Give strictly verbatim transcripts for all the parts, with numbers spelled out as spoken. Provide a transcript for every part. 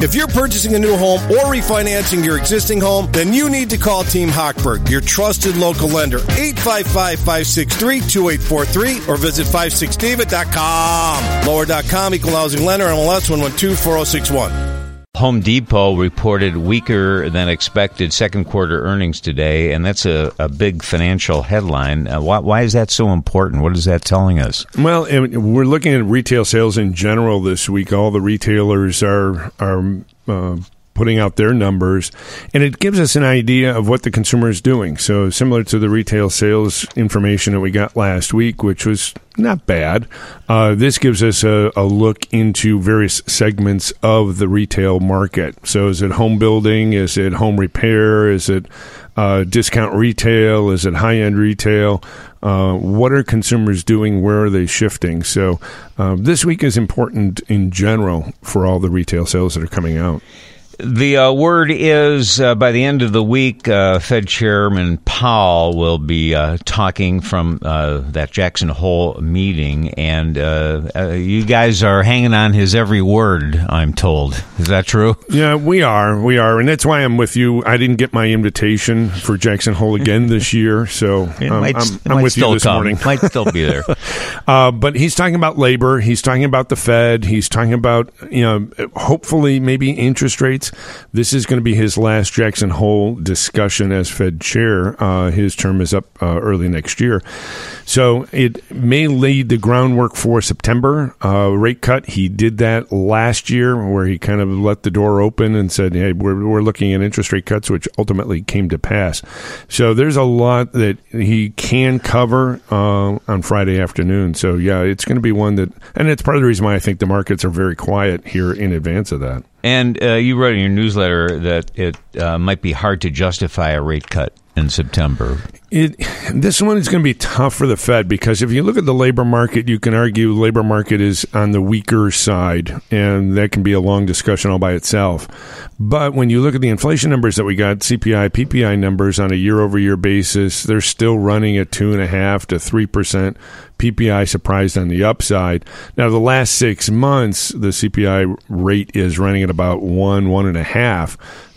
If you're purchasing a new home or refinancing your existing home, then you need to call Team Hochberg, your trusted local lender. eight five five, five six three, two eight four three or visit five six david dot com. Lower dot com, equal housing lender, M L S one one two four zero six one. Home Depot reported weaker than expected second quarter earnings today, and that's a, a big financial headline. Uh, why, why is that so important? What is that telling us? Well, we're looking at retail sales in general this week. All the retailers are are uh, putting out their numbers, and it gives us an idea of what the consumer is doing. So similar to the retail sales information that we got last week, which was not bad, uh, this gives us a, a look into various segments of the retail market. So is it home building? Is it home repair? Is it uh, discount retail? Is it high-end retail? Uh, what are consumers doing? Where are they shifting? So uh, this week is important in general for all the retail sales that are coming out. The uh, word is uh, by the end of the week, uh, Fed Chairman Powell will be uh, talking from uh, that Jackson Hole meeting, and uh, uh, you guys are hanging on his every word, I'm told. Is that true? Yeah, we are. We are, and that's why I'm with you. I didn't get my invitation for Jackson Hole again this year, so um, might, I'm, I'm with you this come. morning. Might still be there. uh, but he's talking about labor. He's talking about the Fed. He's talking about, you know, hopefully maybe interest rates. This is going to be his last Jackson Hole discussion as Fed chair. Uh, his term is up uh, early next year. So it may lay the groundwork for September uh, rate cut. He did that last year where he kind of let the door open and said, hey, we're, we're looking at interest rate cuts, which ultimately came to pass. So there's a lot that he can cover uh, on Friday afternoon. So, yeah, it's going to be one that, and it's part of the reason why I think the markets are very quiet here in advance of that. And uh, you wrote in your newsletter that it uh, might be hard to justify a rate cut in September. It, this one is going to be tough for the Fed because if you look at the labor market, you can argue the labor market is on the weaker side, and that can be a long discussion all by itself. But when you look at the inflation numbers that we got, C P I, P P I numbers on a year-over-year basis, they're still running at two point five to three percent. P P I surprised on the upside. Now, the last six months, the C P I rate is running at about one, one and a half.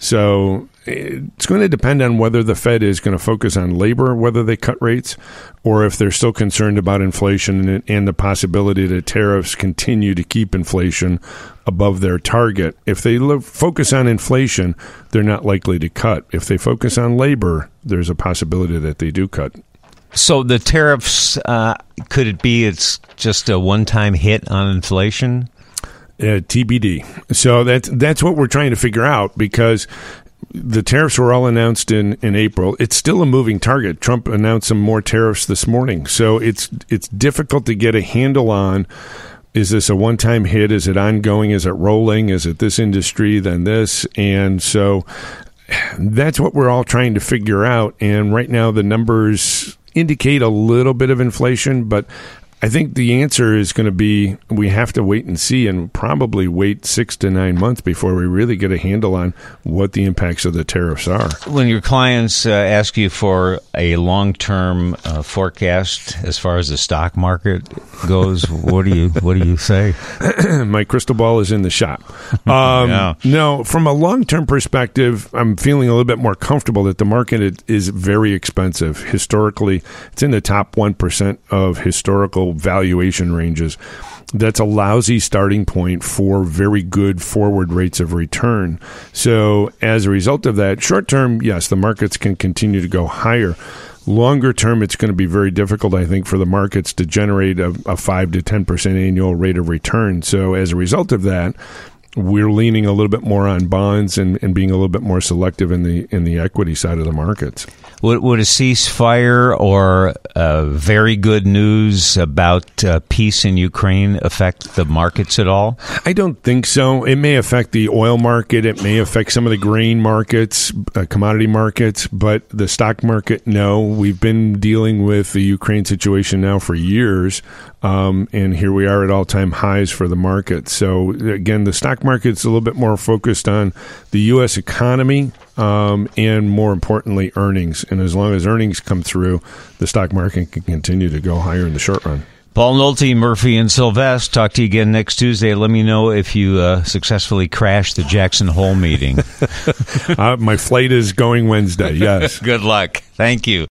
So it's going to depend on whether the Fed is going to focus on labor, whether they cut rates, or if they're still concerned about inflation and, and the possibility that tariffs continue to keep inflation above their target. If they look, focus on inflation, they're not likely to cut. If they focus on labor, there's a possibility that they do cut. So the tariffs, uh, could it be it's just a one-time hit on inflation? Uh, T B D. So that's, that's what we're trying to figure out because the tariffs were all announced in, in April. It's still a moving target. Trump announced some more tariffs this morning. So it's it's difficult to get a handle on, is this a one-time hit? Is it ongoing? Is it rolling? Is it this industry, then this? And so that's what we're all trying to figure out. And right now the numbers indicate a little bit of inflation, but I think the answer is going to be we have to wait and see and probably wait six to nine months before we really get a handle on what the impacts of the tariffs are. When your clients uh, ask you for a long-term uh, forecast as far as the stock market goes, what do you what do you say? My crystal ball is in the shop. Um, yeah. No, from a long-term perspective, I'm feeling a little bit more comfortable that the market is very expensive. Historically, it's in the top one percent of historical valuation ranges. That's a lousy starting point for very good forward rates of return. So as a result of that, short term, yes, the markets can continue to go higher. Longer term, it's going to be very difficult, I think, for the markets to generate a, a five to ten percent annual rate of return. So as a result of that, we're leaning a little bit more on bonds and, and being a little bit more selective in the in the equity side of the markets. Would, would a ceasefire or uh, very good news about uh, peace in Ukraine affect the markets at all? I don't think so. It may affect the oil market. It may affect some of the grain markets, uh, commodity markets, but the stock market, no. We've been dealing with the Ukraine situation now for years, um, and here we are at all-time highs for the market. So, again, the stock market's a little bit more focused on the U S economy, Um, and more importantly, earnings. And as long as earnings come through, the stock market can continue to go higher in the short run. Paul Nolte, Murphy, and Sylvester. Talk to you again next Tuesday. Let me know if you uh, successfully crashed the Jackson Hole meeting. uh, my flight is going Wednesday, yes. Good luck. Thank you.